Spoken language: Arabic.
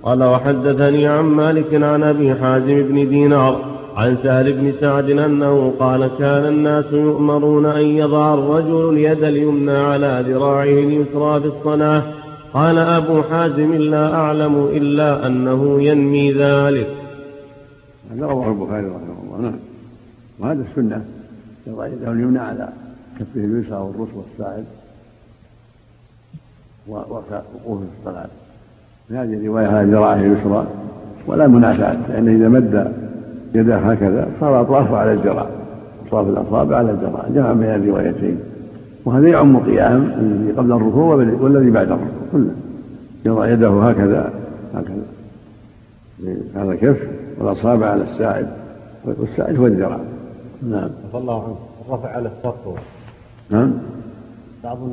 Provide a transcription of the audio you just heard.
قال وحدثني عن مالك عن أبي حازم بن دينار عن سهل بن سعد أنه قال كان الناس يؤمرون أن يضع الرجل اليد اليمنى على ذراعه اليسرى في الصلاة. قال أبو حازم لا أعلم إلا أنه ينمي ذلك. هذا رواه البخاري رحمه الله. نعم. وهذا السنة يضع يده اليمنى على كفه اليسرى والرسل والساعد ووقوفه في الصلاة. في هذه الرواية على ذراعه اليسرى ولا منافاة، لأنه إذا مد يده هكذا صار أطرافه على الذراع، أطراف الأصابع على الذراع، جمع بين الروايتين. وهذا يعم القيام الذي قبل الركوع والذي بعد الركوع كله. يضع يده هكذا على الكف والأصابع على الساعد، والساعد هو الذراع. نعم. الله عنه الرفع على السطر. نعم.